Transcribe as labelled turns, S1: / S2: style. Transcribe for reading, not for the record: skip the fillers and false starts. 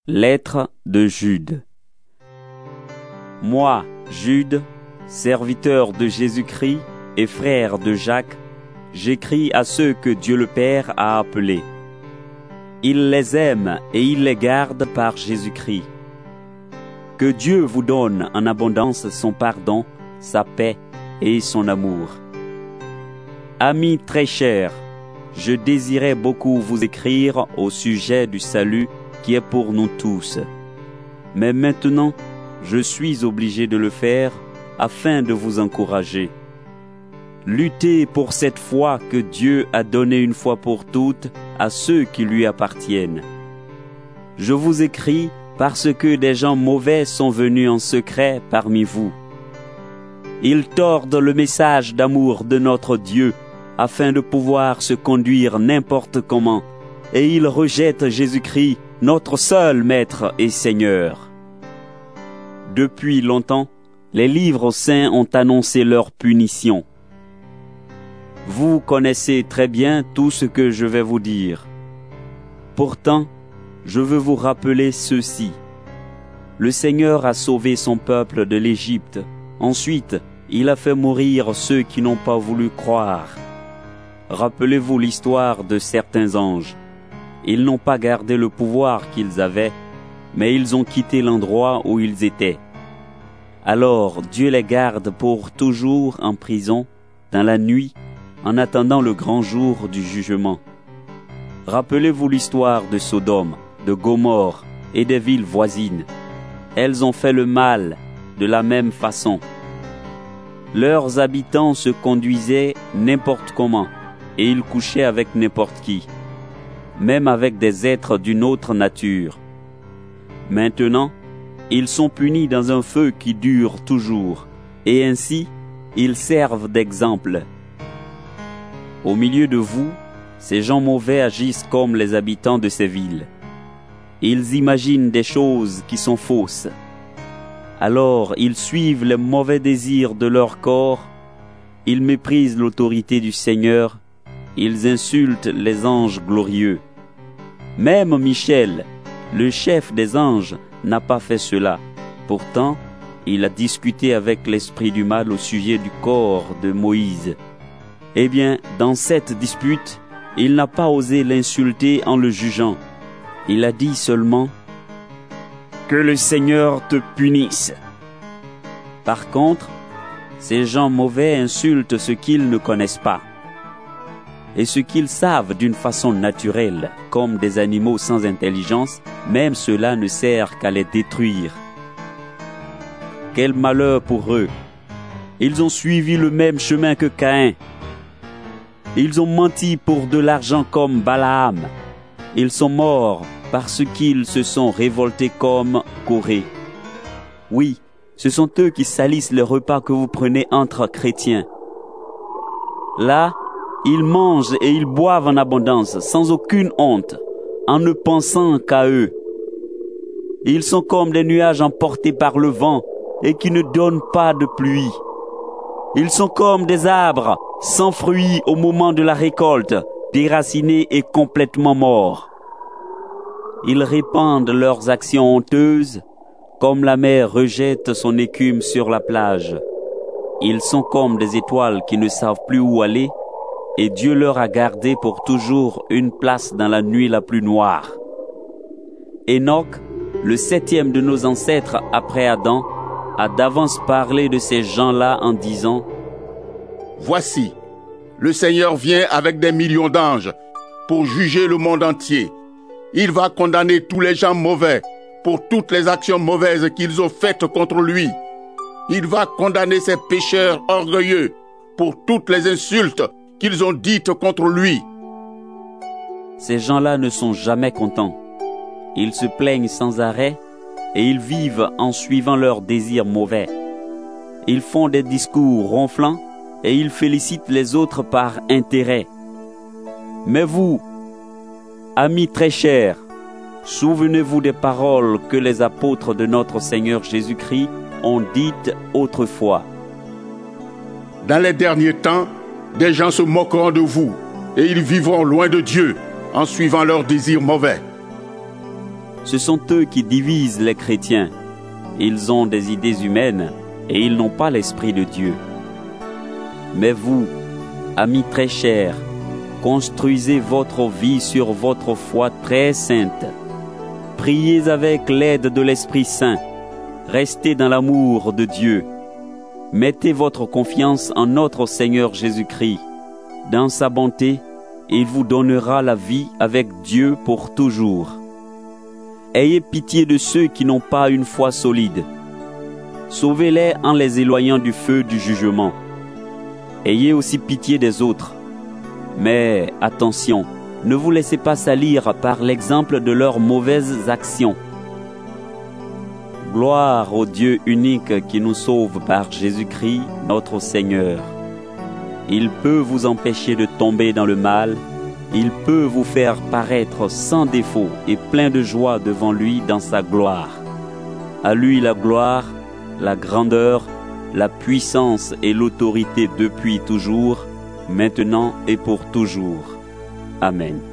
S1: Lettre de Jude. Moi, Jude, serviteur de Jésus-Christ et frère de Jacques, j'écris à ceux que Dieu le Père a appelés. Il les aime et il les garde par Jésus-Christ. Que Dieu vous donne en abondance son pardon, sa paix et son amour. Amis très chers, je désirais beaucoup vous écrire au sujet du salut qui est pour nous tous. Mais maintenant, je suis obligé de le faire afin de vous encourager. Luttez pour cette foi que Dieu a donnée une fois pour toutes à ceux qui lui appartiennent. Je vous écris parce que des gens mauvais sont venus en secret parmi vous. Ils tordent le message d'amour de notre Dieu afin de pouvoir se conduire n'importe comment, et ils rejettent Jésus-Christ, notre seul Maître et Seigneur. Depuis longtemps, les livres saints ont annoncé leur punition. Vous connaissez très bien tout ce que je vais vous dire. Pourtant, je veux vous rappeler ceci. Le Seigneur a sauvé son peuple de l'Égypte. Ensuite, il a fait mourir ceux qui n'ont pas voulu croire. Rappelez-vous l'histoire de certains anges. Ils n'ont pas gardé le pouvoir qu'ils avaient, mais ils ont quitté l'endroit où ils étaient. Alors Dieu les garde pour toujours en prison, dans la nuit, en attendant le grand jour du jugement. Rappelez-vous l'histoire de Sodome, de Gomorrhe et des villes voisines. Elles ont fait le mal de la même façon. Leurs habitants se conduisaient n'importe comment, et ils couchaient avec n'importe qui, même avec des êtres d'une autre nature. Maintenant, ils sont punis dans un feu qui dure toujours, et ainsi, ils servent d'exemple. Au milieu de vous, ces gens mauvais agissent comme les habitants de ces villes. Ils imaginent des choses qui sont fausses. Alors, ils suivent les mauvais désirs de leur corps, ils méprisent l'autorité du Seigneur, ils insultent les anges glorieux. Même Michel, le chef des anges, n'a pas fait cela. Pourtant, il a discuté avec l'esprit du mal au sujet du corps de Moïse. Eh bien, dans cette dispute, il n'a pas osé l'insulter en le jugeant. Il a dit seulement « Que le Seigneur te punisse !» Par contre, ces gens mauvais insultent ce qu'ils ne connaissent pas. Et ce qu'ils savent d'une façon naturelle, comme des animaux sans intelligence, même cela ne sert qu'à les détruire. Quel malheur pour eux! Ils ont suivi le même chemin que Caïn. Ils ont menti pour de l'argent comme Balaam. Ils sont morts parce qu'ils se sont révoltés comme Corée. Oui, ce sont eux qui salissent les repas que vous prenez entre chrétiens. Là, ils mangent et ils boivent en abondance, sans aucune honte, en ne pensant qu'à eux. Ils sont comme des nuages emportés par le vent et qui ne donnent pas de pluie. Ils sont comme des arbres sans fruits au moment de la récolte, déracinés et complètement morts. Ils répandent leurs actions honteuses, comme la mer rejette son écume sur la plage. Ils sont comme des étoiles qui ne savent plus où aller, et Dieu leur a gardé pour toujours une place dans la nuit la plus noire. Enoch, le 7e de nos ancêtres après Adam, a d'avance parlé de ces gens-là en disant «
S2: Voici, le Seigneur vient avec des millions d'anges pour juger le monde entier. Il va condamner tous les gens mauvais pour toutes les actions mauvaises qu'ils ont faites contre lui. Il va condamner ces pécheurs orgueilleux pour toutes les insultes qu'ils ont dites contre lui. »
S1: Ces gens-là ne sont jamais contents. Ils se plaignent sans arrêt et ils vivent en suivant leurs désirs mauvais. Ils font des discours ronflants et ils félicitent les autres par intérêt. Mais vous, amis très chers, souvenez-vous des paroles que les apôtres de notre Seigneur Jésus-Christ ont dites autrefois.
S2: Dans les derniers temps, des gens se moqueront de vous, et ils vivront loin de Dieu, en suivant leurs désirs mauvais.
S1: Ce sont eux qui divisent les chrétiens. Ils ont des idées humaines et ils n'ont pas l'Esprit de Dieu. Mais vous, amis très chers, construisez votre vie sur votre foi très sainte. Priez avec l'aide de l'Esprit Saint. Restez dans l'amour de Dieu. Mettez votre confiance en notre Seigneur Jésus-Christ. Dans sa bonté, il vous donnera la vie avec Dieu pour toujours. Ayez pitié de ceux qui n'ont pas une foi solide. Sauvez-les en les éloignant du feu du jugement. Ayez aussi pitié des autres. Mais attention, ne vous laissez pas salir par l'exemple de leurs mauvaises actions. Gloire au Dieu unique qui nous sauve par Jésus-Christ, notre Seigneur. Il peut vous empêcher de tomber dans le mal. Il peut vous faire paraître sans défaut et plein de joie devant lui dans sa gloire. À lui la gloire, la grandeur, la puissance et l'autorité depuis toujours, maintenant et pour toujours. Amen.